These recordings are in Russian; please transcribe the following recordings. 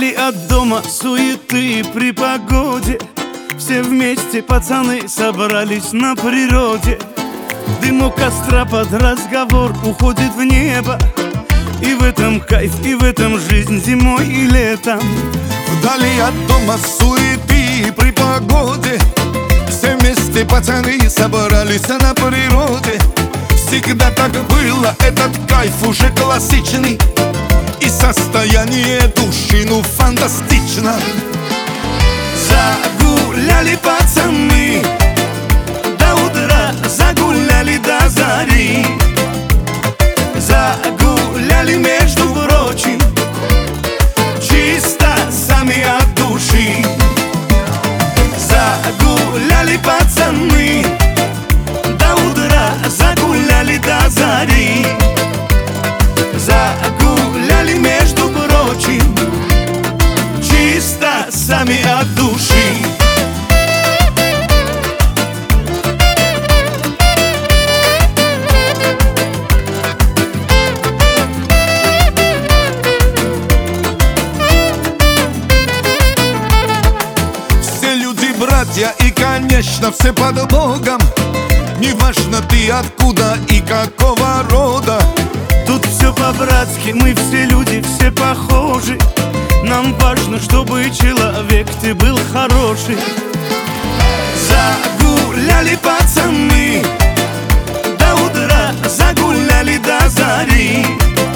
Вдали от дома суеты при погоде, все вместе пацаны собрались на природе. Дым у костра под разговор уходит в небо, и в этом кайф, и в этом жизнь зимой и летом. Вдали от дома суеты при погоде, все вместе пацаны собрались на природе. Всегда так было, этот кайф уже классичный, и состояние души, ну, фантастично. Загуляли пацаны до утра, загуляли до зари. Загуляли, между прочим, чисто сами от души. Загуляли пацаны до утра, загуляли до зари. Загуляли, между прочим, чисто сами от души. Все люди братья и, конечно, все под Богом. Неважно ты откуда и какого рода. Тут все по-братски, мы все люди, все похожи. Нам важно, чтобы человек ты был хороший. Загуляли пацаны до утра, загуляли до зари.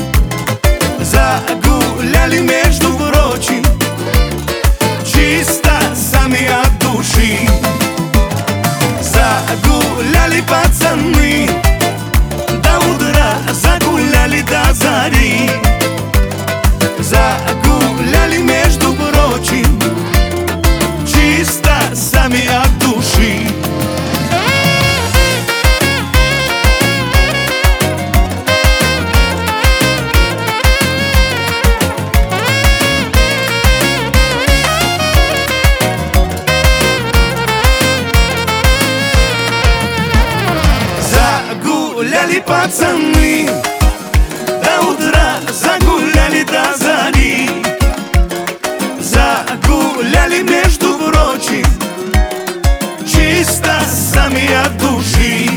Загуляли, между прочим, чисто сами от души. Загуляли пацаны до утра, загуляли до зари. Загуляли, между прочим, чисто сами от души. Загуляли пацаны до утра, загуляли до зари. Загуляли, между прочим, чисто сами от души.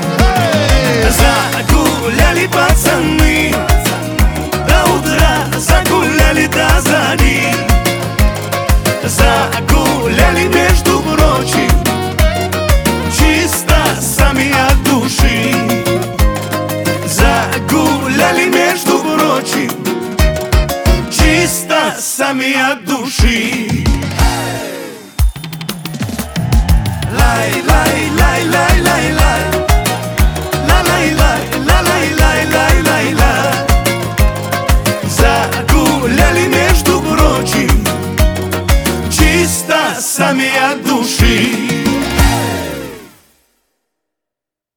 Загуляли пацаны до утра, загуляли до зари. Загуляли, между прочим, чисто сами от души. Загуляли, между прочим, чисто сами от души.